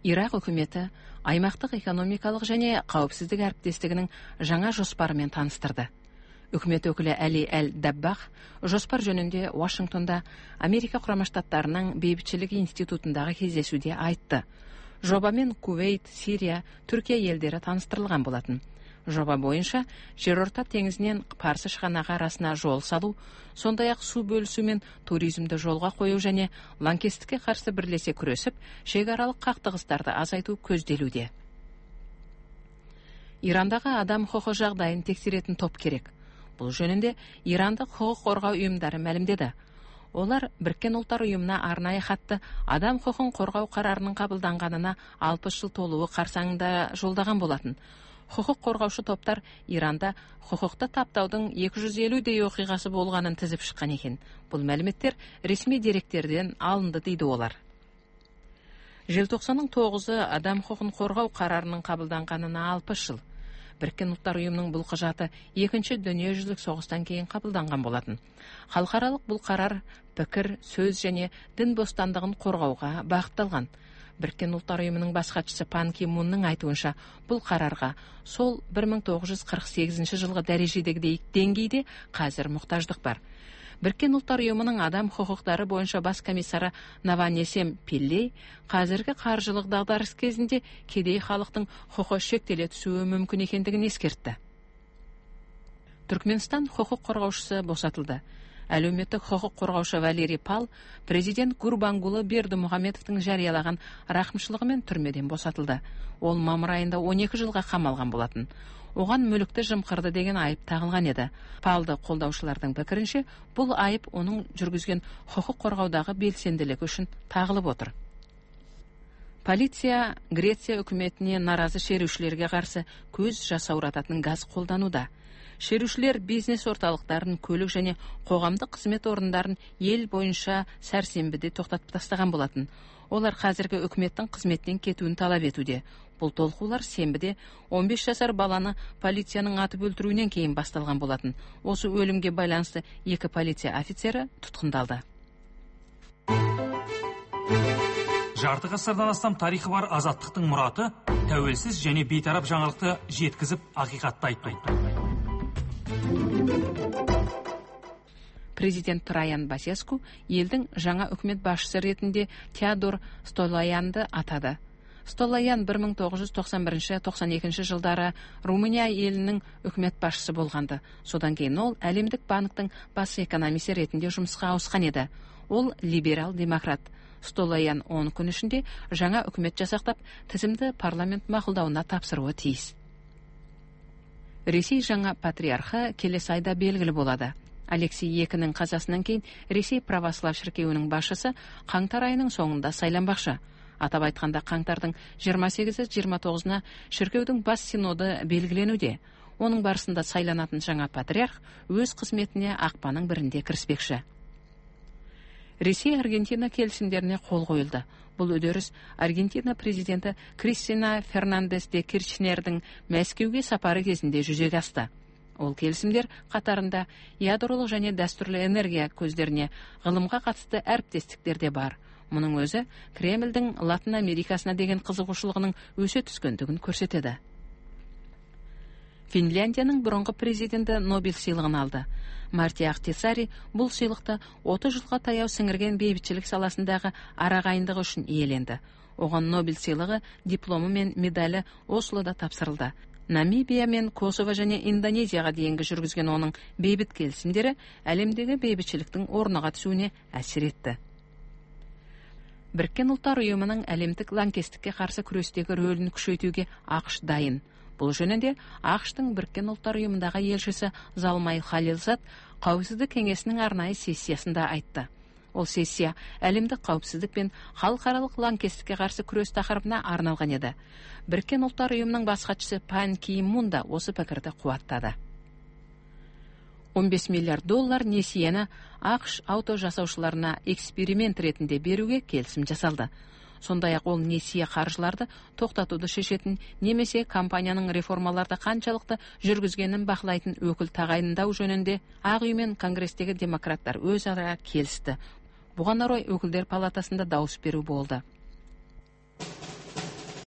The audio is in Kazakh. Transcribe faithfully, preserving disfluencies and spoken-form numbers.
Ирак үкіметі аймақтық экономикалық және қауіпсіздік әріптестігінің жаңа жоспарымен таныстырды. Үкімет өкілі Әли Әл-Даббах жоспар жөнінде Вашингтонда Америка Құрама Штаттарының бейбітшілік институтындағы кездесуде айтты. Жобамен Кувейт, Сирия, Түркия елдері таныстырылған болатын. Жоба бойынша жерорта теңізінен Парсы шығанағы арасына жол салу, сондай-ақ су бөлісу мен туризмді жолға қою және лаңкестікке қарсы бірлесе күресіп, шекаралық қақтығыстарды азайту көзделуде. Ирандағы адам құқы жағдайын тексеретін топ керек. Бұл жөнінде Ирандық құқық қорғау ұйымдары мәлімдеді. Олар Біріккен ұлттар ұйымына арнайы хатты адам құқығын қорғау қарарының қабылданғанына алпыс жыл толуы қарсаңында жолдаған болатын. Құқық қорғаушы топтар Иранда құқықты таптаудың екі жүз елудей оқиғасы болғанын тізіп шыққан екен. Бұл мәліметтер ресми деректерден алынды дейді олар. Желтоқсанның тоғызы адам құқығын қорғау қарарының қабылданғанына алпыс жыл. Біріккен ұлттар ұйымының бұл құжаты екінші дүниежүзілік соғыстан кейін қабылданған болатын. Халықаралық бұл қарар пікір, сөз және дін бостандығын қорғауға бағытталған. Біріккен ұлттар ұйымының бас хатшысы Пан Ки Мунның айтуынша, бұл қарарға сол бір мың тоғыз жүз қырық сегізінші жылғы дәрежедегі деңгейде қазір мұқтаждық бар. Біріккен ұлттар ұйымының адам құқықтары бойынша бас комиссары Наванесем Пиллей қазіргі қаржылық дағдарыс кезінде кедей халықтың құқы шектеле түсуі мүмкін екендігін ескертті. Түркменстан құқық қорғаушысы босатылды. Әлеуметтік құқық қорғаушы Валерий Пал президент Гурбангулы Бердімұхамедовтің жариялаған рақымшылығымен түрмеден босатылды. Ол мамыр айында он екі жылға қамалған болатын. Оған мүлікті жымқырды деген айып тағылған еді. Палды қолдаушылардың пікірінше, бұл айып оның жүргізген құқық қорғаудағы белсенділігі үшін тағылып отыр. Полиция Греция үкіметіне наразы шерушілерге қарсы көз жасаурататын газ қолдануда. Шерушілер бизнес орталықтарын, көлік және қоғамдық қызмет орындарын ел бойынша сәрсенбіде тоқтатып тастаған болатын. Олар қазіргі үкіметтің қызметтен кетуін талап етуде. Бұл толқулар сенбіде он бес жасар баланы полицияның атып өлтіруінен кейін басталған болатын. Осы өлімге байланысты екі полиция офицері тұтқындалды. Жарты ғасырдан астам тарихы бар азаттықтың мұраты тәуелсіз және бейтарап жаңалықты жеткізіп ақиқатты айтпайды. Президент Траян Басеску елдің жаңа үкімет басшысы ретінде Теодор Столоянды атады. Столоян бір мың тоғыз жүз тоқсан бірінші — тоқсан екінші жылдары Румыния елінің үкімет басшысы болғанды. Содан кейін ол әлемдік банктың бас экономисі ретінде жұмысқа ауысқан еді. Ол либерал-демократ. Столоян он күн ішінде жаңа үкімет жасақтап, тізімді парламент мақұлдауына тапсыруы тиіс. Ресей жаңа патриархы келесі айда белгілі болады. Алексей екінің қазасынан кейін Ресей православ шіркеуінің басшысы қаңтар айының соңында сайланбақшы. Атап айтқанда қаңтардың жиырма сегізі — жиырма тоғызына шіркеудің бас синоды белгіленуде. Оның барысында сайланатын жаңа патриарх өз қызметіне ақпанның бірінде кіріспекші. Ресей-Аргентина келісімдеріне қол қойылды. Бұл үдеріс Аргентина президенті Кристина Фернандес де Кирчнердің Мәскеуге сапары кезінде жүзеге асты. Ол келісімдер қатарында ядролық және дәстүрлі энергия көздеріне ғылымға қатысты әріптестіктер де бар. Мұның өзі Кремльдің Латын Америкасына деген қызығушылығының өсе түскендігін көрсетеді. Финляндияның бұрынғы президенті Нобель сыйлығын алды. Марти Ахтисари бұл сыйлықты отыз жылға таяу сіңірген бейбітшілік саласындағы арағайындығы үшін иеленді. Оған Нобель сыйлығы дипломы мен медалі Ослода тапсырылды. Намибия мен Косово және Индонезияға дейінгі жүргізген оның бейбіт келісімдері әлемдегі бейбітшіліктің орныға түсуіне әсер етті. Біріккен ұлттар ұйымының әлемдік лаңкестікке қарсы күрестегі рөлін күшейтуге ақш дайын. Бұл жөнінде ақштың Біріккен ұлттар ұйымындағы елшісі Залмай Халилзад қауіпсіздік кеңесінің арнайы сессиясында айтты. Ол сессия әлемдік қауіпсіздік пен халықаралық лаңкестікке қарсы күрес тақырыбына арналған еді. Біріккен ұлттар ұйымының бас хатшысы Пан Ки Мун да осы пікірді қуаттады. он бес миллиард доллар несиені ақш ауто жасаушыларына эксперимент ретінде беруге келісім жасалды. Сондай-ақ ол несие қаржыларды тоқтатуды шешетін немесе компанияның реформаларды қаншалықты жүргізгенін бақылайтын өкіл тағайындау жөнінде Ақ үй мен Конгрестегі демократтар өзара келісті. Бұған орай өкілдер палатасында дауыс беру болды.